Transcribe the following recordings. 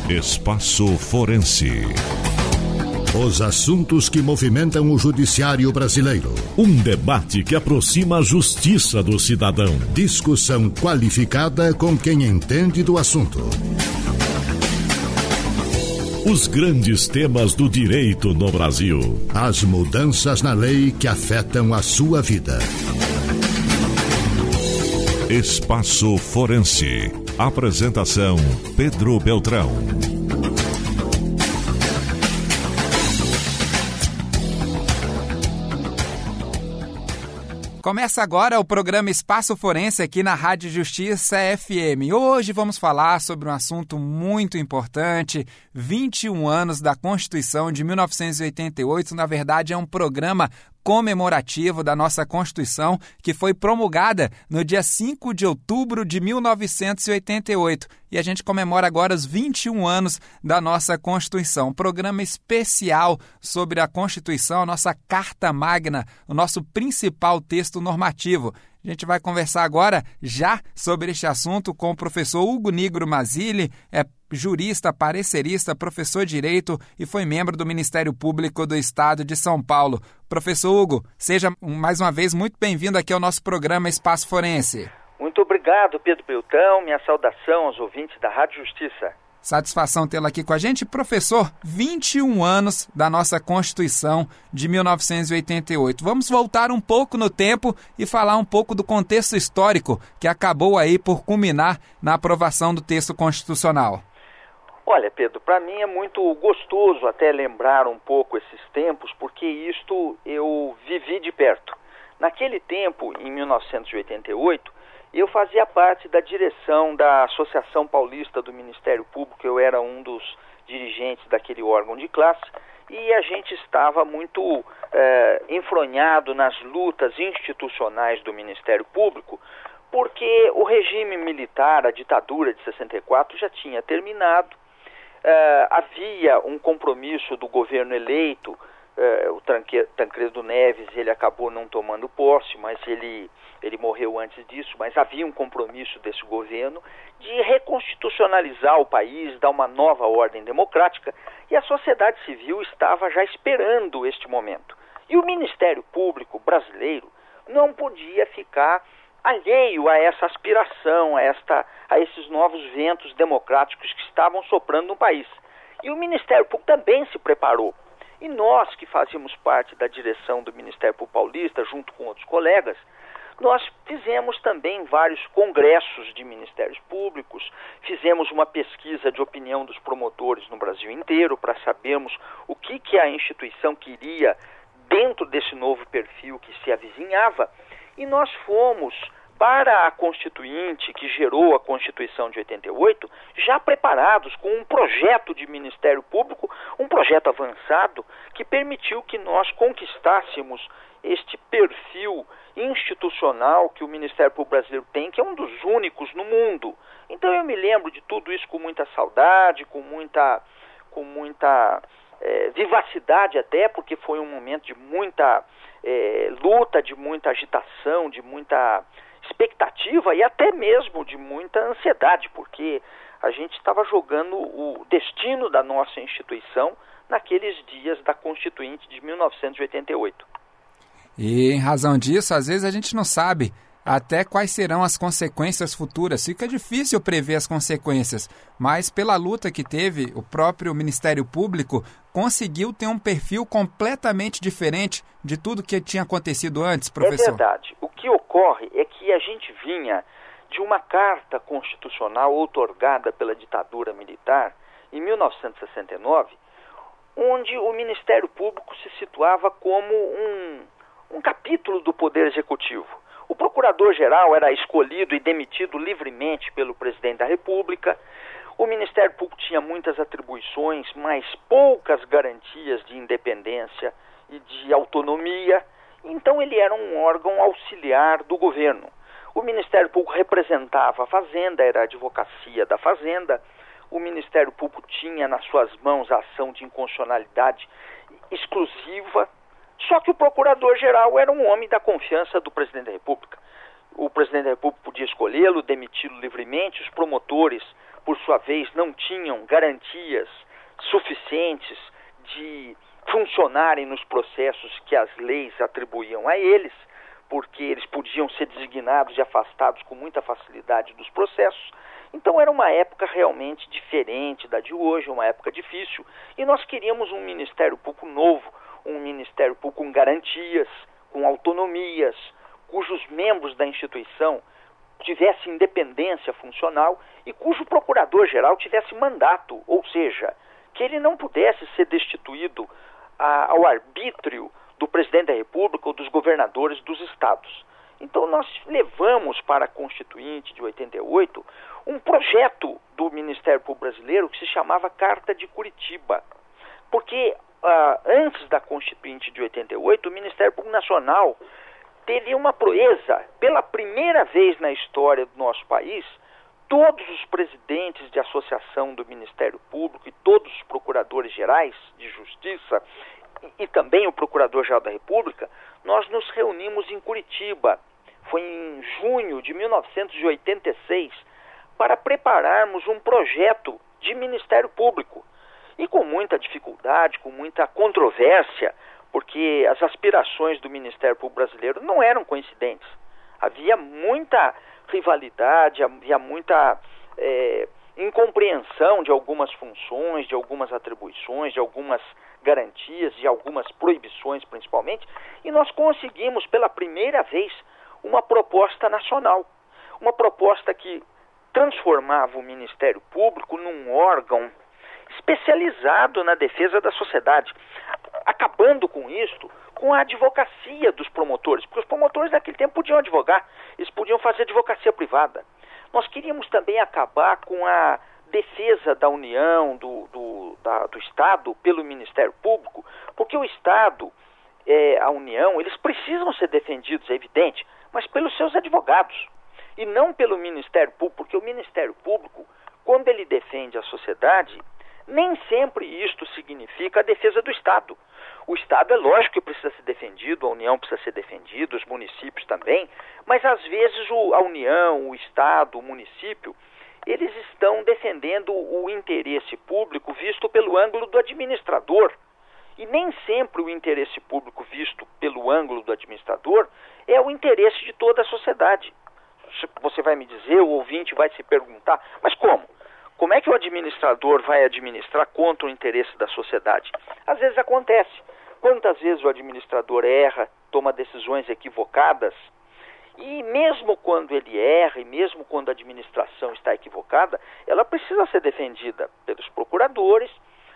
Espaço Forense. Os assuntos que movimentam o judiciário brasileiro. Um debate que aproxima a justiça do cidadão. Discussão qualificada com quem entende do assunto. Os grandes temas do direito no Brasil. As mudanças na lei que afetam a sua vida. Espaço Forense. Apresentação: Pedro Beltrão. Começa agora o programa Espaço Forense aqui na Rádio Justiça FM. Hoje vamos falar sobre um assunto muito importante, 21 anos da Constituição de 1988. Na verdade, é um programa comemorativo da nossa Constituição, que foi promulgada no dia 5 de outubro de 1988. E a gente comemora agora os 21 anos da nossa Constituição. Um programa especial sobre a Constituição, a nossa Carta Magna, o nosso principal texto normativo. A gente vai conversar agora já sobre este assunto com o professor Hugo Nigro Mazzilli, jurista, parecerista, professor de Direito e foi membro do Ministério Público do Estado de São Paulo. Professor Hugo, seja mais uma vez muito bem-vindo aqui ao nosso programa Espaço Forense. Muito obrigado, Pedro Beltrão. Minha saudação aos ouvintes da Rádio Justiça. Satisfação tê-lo aqui com a gente. Professor, 21 anos da nossa Constituição de 1988. Vamos voltar um pouco no tempo e falar um pouco do contexto histórico que acabou aí por culminar na aprovação do texto constitucional. Olha, Pedro, para mim é muito gostoso até lembrar um pouco esses tempos, porque isto eu vivi de perto. Naquele tempo, em 1988, eu fazia parte da direção da Associação Paulista do Ministério Público, eu era um dos dirigentes daquele órgão de classe, e a gente estava muito enfronhado nas lutas institucionais do Ministério Público, porque o regime militar, a ditadura de 64, já tinha terminado. Havia um compromisso do governo eleito, o Tancredo Neves, ele acabou não tomando posse, mas ele morreu antes disso, mas havia um compromisso desse governo de reconstitucionalizar o país, dar uma nova ordem democrática, e a sociedade civil estava já esperando este momento. E o Ministério Público brasileiro não podia ficar alheio a essa aspiração, a esses novos ventos democráticos que estavam soprando no país. E o Ministério Público também se preparou. E nós, que fazíamos parte da direção do Ministério Público Paulista, junto com outros colegas, nós fizemos também vários congressos de ministérios públicos, fizemos uma pesquisa de opinião dos promotores no Brasil inteiro para sabermos o que a instituição queria dentro desse novo perfil que se avizinhava, e nós fomos para a Constituinte, que gerou a Constituição de 88, já preparados com um projeto de Ministério Público, um projeto avançado, que permitiu que nós conquistássemos este perfil institucional que o Ministério Público brasileiro tem, que é um dos únicos no mundo. Então eu me lembro de tudo isso com muita saudade, com muita vivacidade até, porque foi um momento de muita luta, de muita agitação, de muita expectativa e até mesmo de muita ansiedade, porque a gente estava jogando o destino da nossa instituição naqueles dias da Constituinte de 1988. E em razão disso, às vezes a gente não sabe até quais serão as consequências futuras. Fica difícil prever as consequências, mas pela luta que teve, o próprio Ministério Público conseguiu ter um perfil completamente diferente de tudo que tinha acontecido antes, professor. É verdade. O que ocorre é que a gente vinha de uma carta constitucional outorgada pela ditadura militar em 1969, onde o Ministério Público se situava como um capítulo do Poder Executivo. O procurador-geral era escolhido e demitido livremente pelo presidente da República. O Ministério Público tinha muitas atribuições, mas poucas garantias de independência e de autonomia. Então ele era um órgão auxiliar do governo. O Ministério Público representava a Fazenda, era a advocacia da Fazenda. O Ministério Público tinha nas suas mãos a ação de inconstitucionalidade exclusiva. Só que o procurador-geral era um homem da confiança do presidente da República. O presidente da República podia escolhê-lo, demiti-lo livremente, os promotores por sua vez, não tinham garantias suficientes de funcionarem nos processos que as leis atribuíam a eles, porque eles podiam ser designados e afastados com muita facilidade dos processos. Então era uma época realmente diferente da de hoje, uma época difícil, e nós queríamos um Ministério Público novo, um Ministério Público com garantias, com autonomias, cujos membros da instituição tivessem independência funcional e cujo procurador-geral tivesse mandato, ou seja, que ele não pudesse ser destituído ao arbítrio do presidente da República ou dos governadores dos estados. Então nós levamos para a Constituinte de 88 um projeto do Ministério Público Brasileiro que se chamava Carta de Curitiba, porque antes da Constituinte de 88 o Ministério Público Nacional teve uma proeza. Pela primeira vez na história do nosso país, todos os presidentes de associação do Ministério Público e todos os procuradores gerais de justiça e também o Procurador-Geral da República, nós nos reunimos em Curitiba, foi em junho de 1986, para prepararmos um projeto de Ministério Público. E com muita dificuldade, com muita controvérsia, porque as aspirações do Ministério Público Brasileiro não eram coincidentes. Havia muita rivalidade, havia muita incompreensão de algumas funções, de algumas atribuições, de algumas garantias, de algumas proibições principalmente, e nós conseguimos pela primeira vez uma proposta nacional, uma proposta que transformava o Ministério Público num órgão especializado na defesa da sociedade, acabando com isto, com a advocacia dos promotores, porque os promotores naquele tempo podiam advogar, eles podiam fazer advocacia privada. Nós queríamos também acabar com a defesa da União, do Estado pelo Ministério Público, porque o Estado, a União, eles precisam ser defendidos, é evidente, mas pelos seus advogados, e não pelo Ministério Público, porque o Ministério Público, quando ele defende a sociedade, nem sempre isto significa a defesa do Estado. O Estado é lógico que precisa ser defendido, a União precisa ser defendida, os municípios também, mas às vezes a União, o Estado, o município, eles estão defendendo o interesse público visto pelo ângulo do administrador. E nem sempre o interesse público visto pelo ângulo do administrador é o interesse de toda a sociedade. Você vai me dizer, o ouvinte vai se perguntar, mas como? Como é que o administrador vai administrar contra o interesse da sociedade? Às vezes acontece. Quantas vezes o administrador erra, toma decisões equivocadas, e mesmo quando ele erra, e mesmo quando a administração está equivocada, ela precisa ser defendida pelos procuradores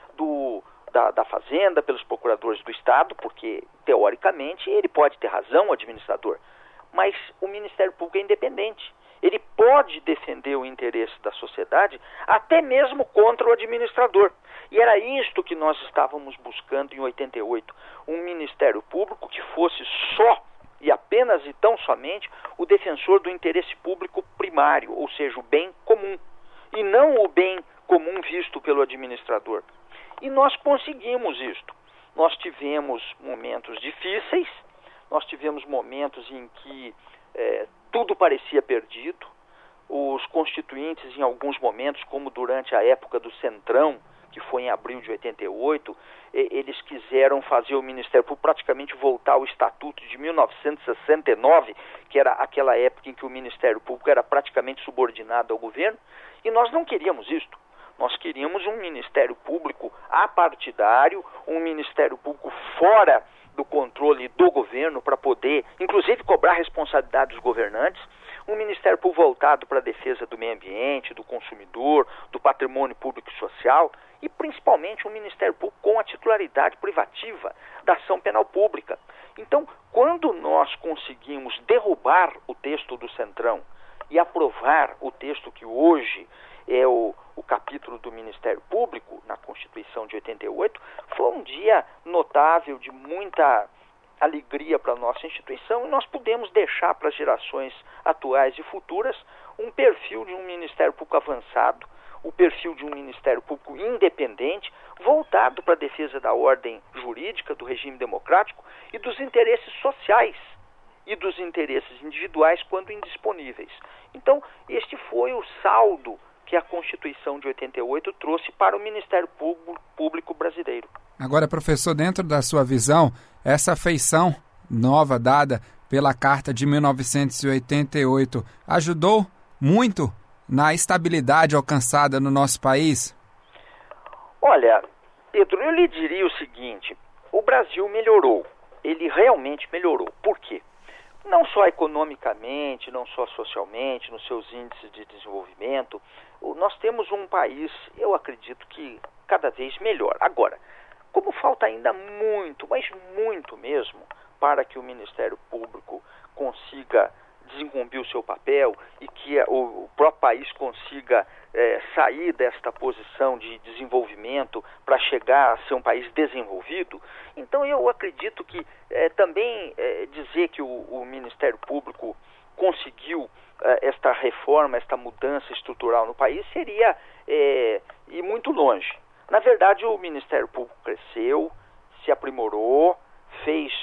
da Fazenda, pelos procuradores do Estado, porque, teoricamente, ele pode ter razão, o administrador, mas o Ministério Público é independente. Ele pode defender o interesse da sociedade até mesmo contra o administrador. E era isto que nós estávamos buscando em 88, um Ministério Público que fosse só e apenas e tão somente o defensor do interesse público primário, ou seja, o bem comum, e não o bem comum visto pelo administrador. E nós conseguimos isto. Nós tivemos momentos difíceis, nós tivemos momentos em que tudo parecia perdido. Os constituintes, em alguns momentos, como durante a época do Centrão, que foi em abril de 88, eles quiseram fazer o Ministério Público praticamente voltar ao Estatuto de 1969, que era aquela época em que o Ministério Público era praticamente subordinado ao governo, e nós não queríamos isto. Nós queríamos um Ministério Público apartidário, um Ministério Público fora do controle do governo para poder, inclusive, cobrar responsabilidade dos governantes, um Ministério Público voltado para a defesa do meio ambiente, do consumidor, do patrimônio público e social, e principalmente um Ministério Público com a titularidade privativa da ação penal pública. Então, quando nós conseguimos derrubar o texto do Centrão e aprovar o texto que hoje é o capítulo do Ministério Público, na Constituição de 88, foi um dia notável, de muita alegria para a nossa instituição, e nós pudemos deixar para as gerações atuais e futuras um perfil de um Ministério Público avançado, o perfil de um Ministério Público independente, voltado para a defesa da ordem jurídica, do regime democrático e dos interesses sociais e dos interesses individuais quando indisponíveis. Então, este foi o saldo que a Constituição de 88 trouxe para o Ministério Público brasileiro. Agora, professor, dentro da sua visão, essa feição nova dada pela Carta de 1988 ajudou muito na estabilidade alcançada no nosso país? Olha, Pedro, eu lhe diria o seguinte: o Brasil melhorou, ele realmente melhorou. Por quê? Não só economicamente, não só socialmente, nos seus índices de desenvolvimento, nós temos um país, eu acredito que cada vez melhor. Agora, como falta ainda muito, mas muito mesmo, para que o Ministério Público consiga desenvolver o seu papel e que o próprio país consiga sair desta posição de desenvolvimento para chegar a ser um país desenvolvido, então eu acredito que também dizer que o Ministério Público conseguiu esta reforma, esta mudança estrutural no país seria ir muito longe. Na verdade, o Ministério Público cresceu, se aprimorou, fez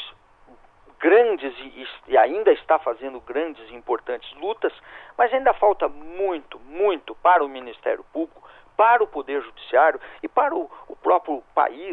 grandes e ainda está fazendo grandes e importantes lutas, mas ainda falta muito, muito para o Ministério Público, para o Poder Judiciário e para o próprio país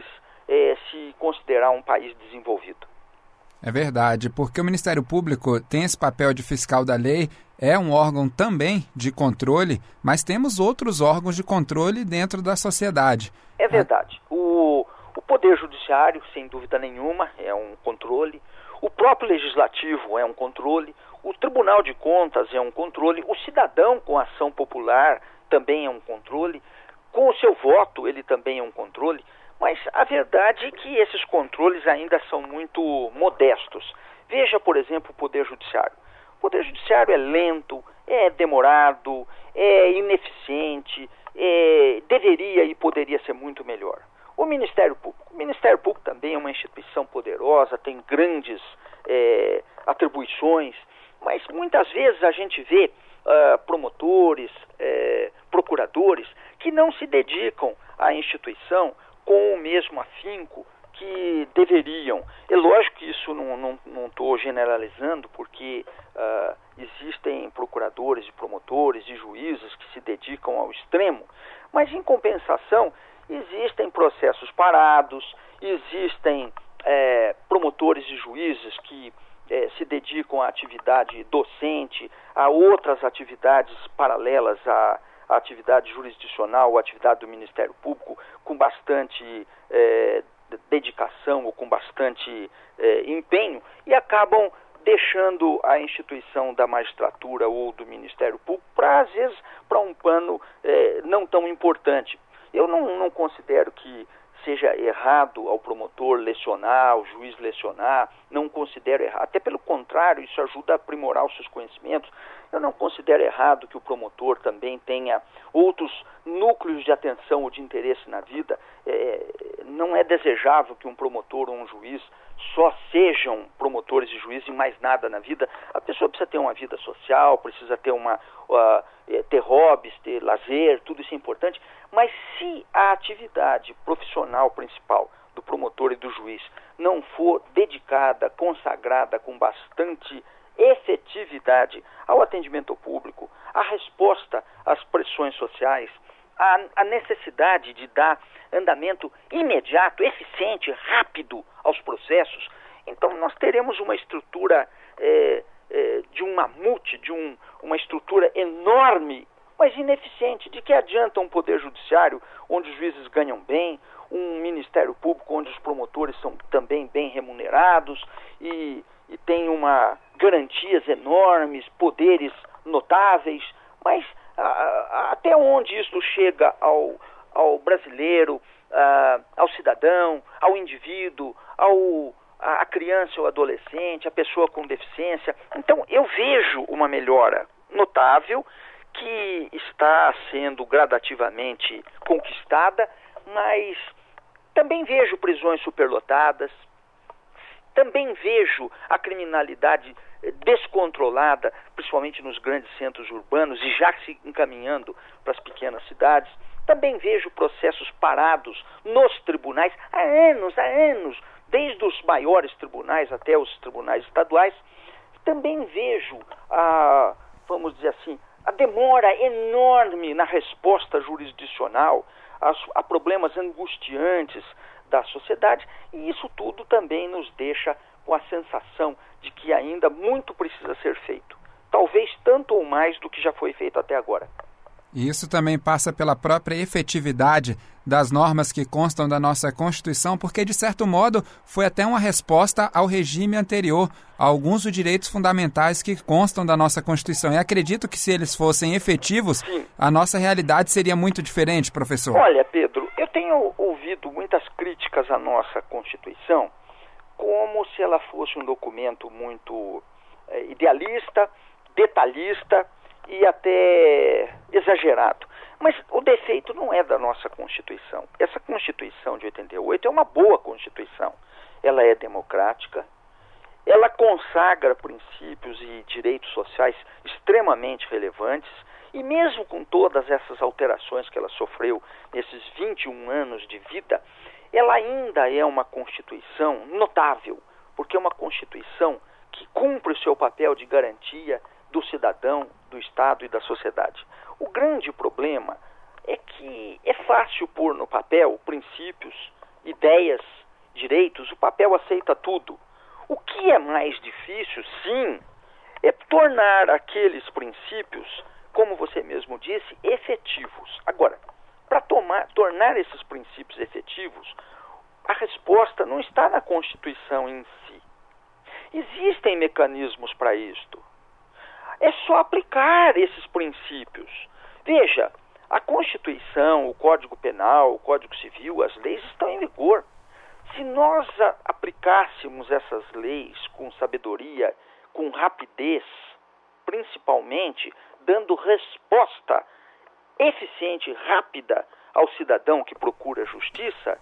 se considerar um país desenvolvido. É verdade, porque o Ministério Público tem esse papel de fiscal da lei, é um órgão também de controle, mas temos outros órgãos de controle dentro da sociedade. É verdade. O Poder Judiciário, sem dúvida nenhuma, é um controle. O próprio Legislativo é um controle, o Tribunal de Contas é um controle, o cidadão com ação popular também é um controle, com o seu voto ele também é um controle, mas a verdade é que esses controles ainda são muito modestos. Veja, por exemplo, o Poder Judiciário. O Poder Judiciário é lento, é demorado, é ineficiente, deveria e poderia ser muito melhor. O Ministério Público também é uma instituição poderosa, tem grandes atribuições, mas muitas vezes a gente vê promotores, procuradores que não se dedicam à instituição com o mesmo afinco que deveriam. É lógico que isso não estou generalizando, porque existem procuradores e promotores e juízes que se dedicam ao extremo, mas em compensação existem processos parados, existem promotores e juízes que se dedicam à atividade docente, a outras atividades paralelas à atividade jurisdicional, ou à atividade do Ministério Público, com bastante dedicação ou com bastante empenho, e acabam deixando a instituição da magistratura ou do Ministério Público às vezes, para um plano não tão importante. Eu não considero que seja errado ao promotor lecionar, ao juiz lecionar, não considero errado, até pelo contrário, isso ajuda a aprimorar os seus conhecimentos. Eu não considero errado que o promotor também tenha outros núcleos de atenção ou de interesse na vida. Não é desejável que um promotor ou um juiz só sejam promotores e juízes e mais nada na vida. A pessoa precisa ter uma vida social, precisa ter ter hobbies, ter lazer, tudo isso é importante. Mas se a atividade profissional principal do promotor e do juiz não for dedicada, consagrada com bastante efetividade ao atendimento ao público, à resposta às pressões sociais, à necessidade de dar andamento imediato, eficiente, rápido aos processos, então nós teremos uma estrutura de um mamute, uma estrutura enorme, mas ineficiente. De que adianta um poder judiciário onde os juízes ganham bem, um Ministério Público onde os promotores são também bem remunerados e tem garantias enormes, poderes notáveis, mas até onde isso chega ao brasileiro, ao cidadão, ao indivíduo, à criança ou adolescente, à pessoa com deficiência? Então eu vejo uma melhora notável que está sendo gradativamente conquistada, mas também vejo prisões superlotadas, também vejo a criminalidade descontrolada, principalmente nos grandes centros urbanos e já se encaminhando para as pequenas cidades. Também vejo processos parados nos tribunais há anos, desde os maiores tribunais até os tribunais estaduais. Também vejo, vamos dizer assim, a demora enorme na resposta jurisdicional a problemas angustiantes da sociedade, e isso tudo também nos deixa com a sensação de que ainda muito precisa ser feito. Talvez tanto ou mais do que já foi feito até agora. E isso também passa pela própria efetividade das normas que constam da nossa Constituição, porque, de certo modo, foi até uma resposta ao regime anterior, a alguns dos direitos fundamentais que constam da nossa Constituição. E acredito que, se eles fossem efetivos, Sim, a nossa realidade seria muito diferente, professor. Olha, Pedro, eu tenho ouvido muitas críticas à nossa Constituição, como se ela fosse um documento muito idealista, detalhista e até exagerado. Mas o defeito não é da nossa Constituição. Essa Constituição de 88 é uma boa Constituição. Ela é democrática, ela consagra princípios e direitos sociais extremamente relevantes, e mesmo com todas essas alterações que ela sofreu nesses 21 anos de vida, ela ainda é uma Constituição notável, porque é uma Constituição que cumpre o seu papel de garantia do cidadão, do Estado e da sociedade. O grande problema é que é fácil pôr no papel princípios, ideias, direitos, o papel aceita tudo. O que é mais difícil, sim, é tornar aqueles princípios, como você mesmo disse, efetivos. Agora, para tornar esses princípios efetivos, a resposta não está na Constituição em si. Existem mecanismos para isto. É só aplicar esses princípios. Veja, a Constituição, o Código Penal, o Código Civil, as leis estão em vigor. Se nós aplicássemos essas leis com sabedoria, com rapidez, principalmente dando resposta eficiente e rápida ao cidadão que procura justiça,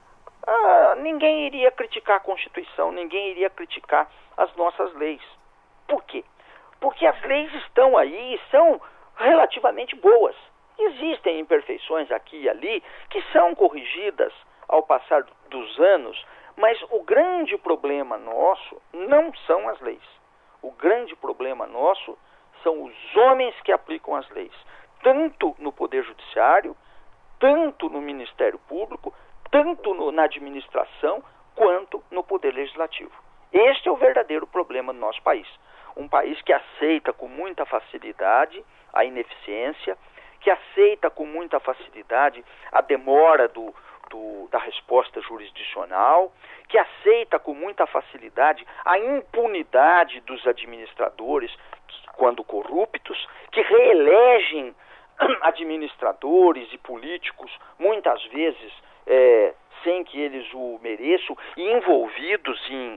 ninguém iria criticar a Constituição, ninguém iria criticar as nossas leis. Por quê? Porque as leis estão aí e são relativamente boas. Existem imperfeições aqui e ali que são corrigidas ao passar dos anos, mas o grande problema nosso não são as leis. O grande problema nosso são os homens que aplicam as leis, tanto no Poder Judiciário, tanto no Ministério Público, tanto na administração, quanto no Poder Legislativo. Este é o verdadeiro problema do nosso país. Um país que aceita com muita facilidade a ineficiência, que aceita com muita facilidade a demora da resposta jurisdicional, que aceita com muita facilidade a impunidade dos administradores quando corruptos, que reelegem administradores e políticos, muitas vezes sem que eles o mereçam, e envolvidos em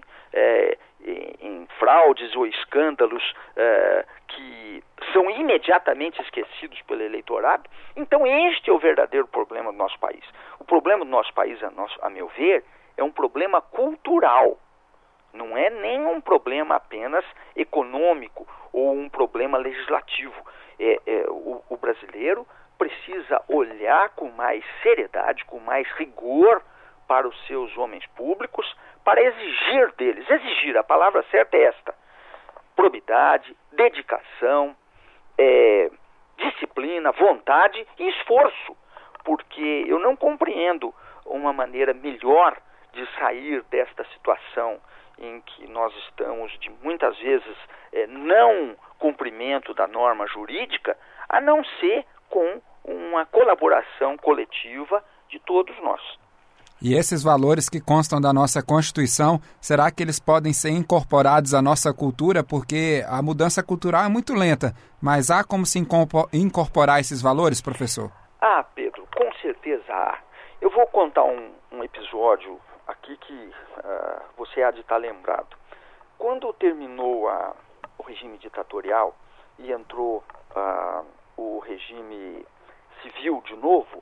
fraudes ou escândalos que são imediatamente esquecidos pelo eleitorado. Então este é o verdadeiro problema do nosso país. O problema do nosso país, a meu ver, é um problema cultural. Não é nem um problema apenas econômico ou um problema legislativo. O brasileiro precisa olhar com mais seriedade, com mais rigor para os seus homens públicos, para exigir deles. Exigir, a palavra certa é esta: probidade, dedicação, disciplina, vontade e esforço. Porque eu não compreendo uma maneira melhor de sair desta situação em que nós estamos, de muitas vezes não cumprimento da norma jurídica, a não ser com uma colaboração coletiva de todos nós. E esses valores que constam da nossa Constituição, será que eles podem ser incorporados à nossa cultura? Porque a mudança cultural é muito lenta, mas há como se incorporar esses valores, professor? Pedro, com certeza há. Eu vou contar um episódio aqui que você há de estar lembrado. Quando terminou o regime ditatorial e entrou o regime civil de novo,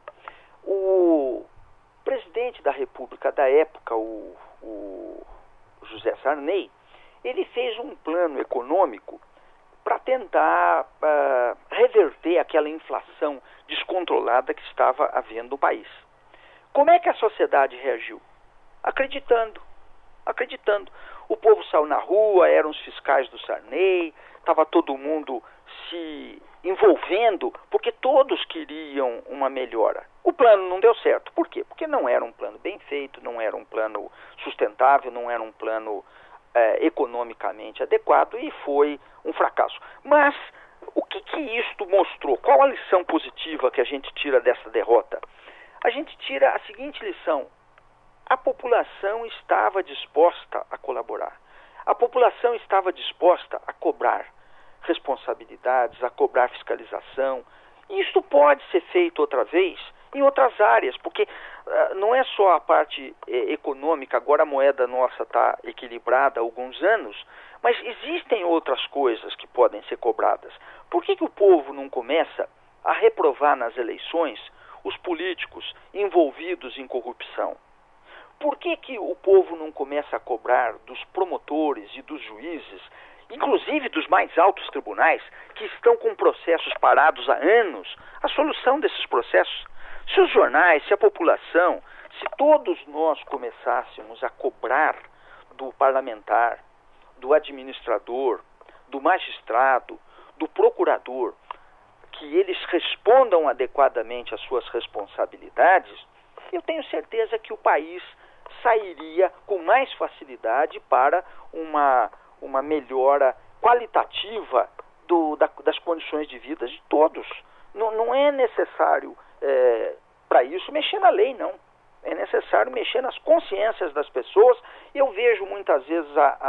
o presidente da República da época, o José Sarney, ele fez um plano econômico para tentar reverter aquela inflação descontrolada que estava havendo no país. Como é que a sociedade reagiu? Acreditando. O povo saiu na rua, eram os fiscais do Sarney, estava todo mundo se envolvendo, porque todos queriam uma melhora. O plano não deu certo. Por quê? Porque não era um plano bem feito, não era um plano sustentável, não era um plano economicamente adequado e foi um fracasso. Mas o que isto mostrou? Qual a lição positiva que a gente tira dessa derrota? A gente tira a seguinte lição: a população estava disposta a colaborar. A população estava disposta a cobrar responsabilidades, a cobrar fiscalização. E isso pode ser feito outra vez em outras áreas, porque não é só a parte econômica. Agora a moeda nossa está equilibrada há alguns anos, mas existem outras coisas que podem ser cobradas. Por que o povo não começa a reprovar nas eleições os políticos envolvidos em corrupção? Por que o povo não começa a cobrar dos promotores e dos juízes, inclusive dos mais altos tribunais, que estão com processos parados há anos, a solução desses processos? Se os jornais, se a população, se todos nós começássemos a cobrar do parlamentar, do administrador, do magistrado, do procurador, que eles respondam adequadamente às suas responsabilidades, eu tenho certeza que o país sairia com mais facilidade para uma melhora qualitativa das condições de vida de todos. Não é necessário, para isso, mexer na lei, não. É necessário mexer nas consciências das pessoas. Eu vejo muitas vezes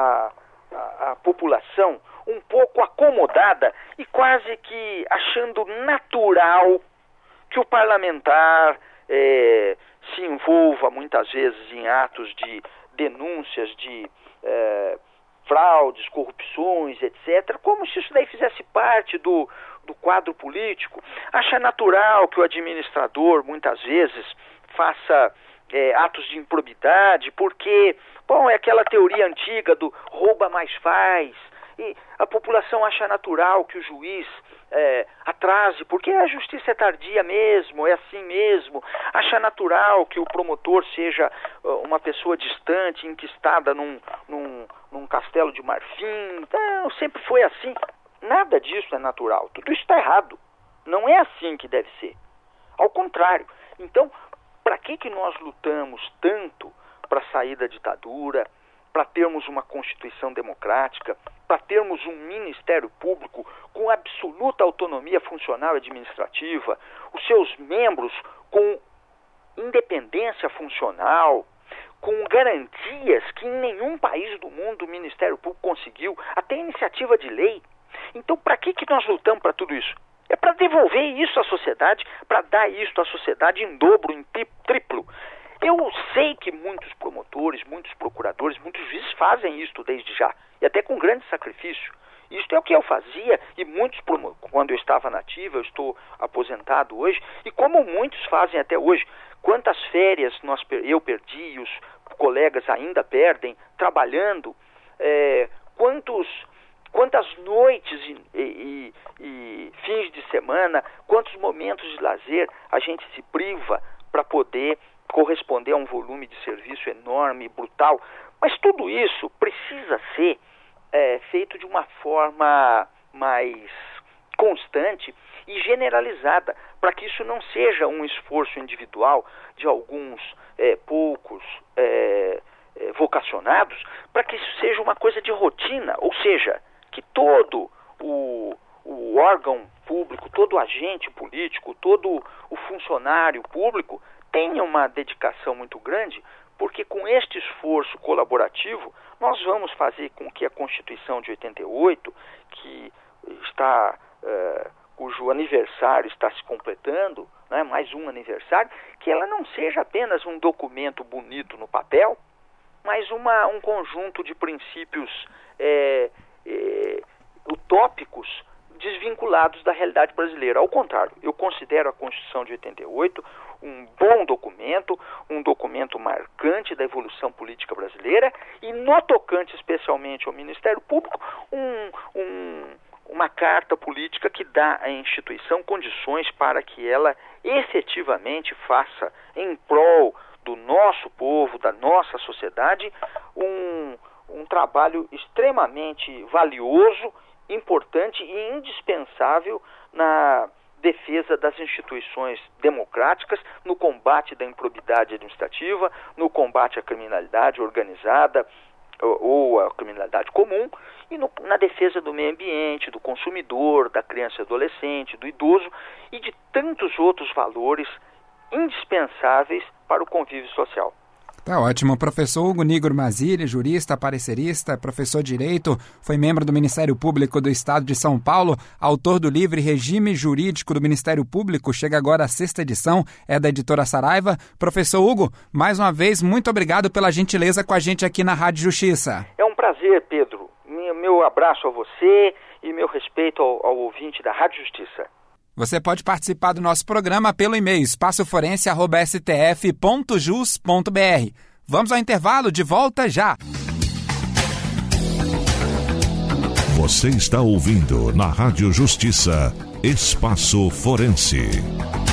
a população um pouco acomodada e quase que achando natural que o parlamentar se envolva muitas vezes em atos de denúncias de fraudes, corrupções, etc., como se isso daí fizesse parte do quadro político. Acha natural que o administrador, muitas vezes, faça atos de improbidade, porque, é aquela teoria antiga do rouba mais faz, e a população acha natural que o juiz atrase, porque a justiça é tardia mesmo, é assim mesmo. Acha natural que o promotor seja uma pessoa distante, enquistada num castelo de marfim. Não, sempre foi assim. Nada disso é natural. Tudo isso está errado. Não é assim que deve ser. Ao contrário. Então, para que nós lutamos tanto para sair da ditadura, para termos uma Constituição democrática, para termos um Ministério Público com absoluta autonomia funcional e administrativa, os seus membros com independência funcional, com garantias que em nenhum país do mundo o Ministério Público conseguiu, até iniciativa de lei? Então, para que nós lutamos para tudo isso? É para devolver isso à sociedade, para dar isso à sociedade em dobro, em triplo. Eu sei que muitos promotores, muitos procuradores, muitos juízes fazem isso desde já, e até com grande sacrifício. Isto é o que eu fazia, e muitos, quando eu estava na ativa, eu estou aposentado hoje, e como muitos fazem até hoje. Quantas férias eu perdi e os colegas ainda perdem, trabalhando, quantas noites e fins de semana, quantos momentos de lazer a gente se priva para poder corresponder a um volume de serviço enorme, brutal. Mas tudo isso precisa ser feito de uma forma mais constante e generalizada, para que isso não seja um esforço individual de alguns poucos vocacionados, para que isso seja uma coisa de rotina, ou seja, que todo o órgão público, todo o agente político, todo o funcionário público tenha uma dedicação muito grande, porque com este esforço colaborativo nós vamos fazer com que a Constituição de 88, cujo aniversário está se completando, né, mais um aniversário, que ela não seja apenas um documento bonito no papel, mas um conjunto de princípios utópicos desvinculados da realidade brasileira. Ao contrário, eu considero a Constituição de 88 um bom documento, um documento marcante da evolução política brasileira e, no tocante especialmente ao Ministério Público, uma carta política que dá à instituição condições para que ela efetivamente faça em prol do nosso povo, da nossa sociedade, um trabalho extremamente valioso importante e indispensável na defesa das instituições democráticas, no combate da improbidade administrativa, no combate à criminalidade organizada ou à criminalidade comum e na defesa do meio ambiente, do consumidor, da criança e adolescente, do idoso e de tantos outros valores indispensáveis para o convívio social. Tá ótimo. Professor Hugo Nigro Mazili, jurista, parecerista, professor de Direito, foi membro do Ministério Público do Estado de São Paulo, autor do livro Regime Jurídico do Ministério Público, chega agora a 6ª edição, é da editora Saraiva. Professor Hugo, mais uma vez, muito obrigado pela gentileza com a gente aqui na Rádio Justiça. É um prazer, Pedro. Meu abraço a você e meu respeito ao ouvinte da Rádio Justiça. Você pode participar do nosso programa pelo e-mail espaçoforense@stf.jus.br. Vamos ao intervalo, de volta já. Você está ouvindo na Rádio Justiça, Espaço Forense.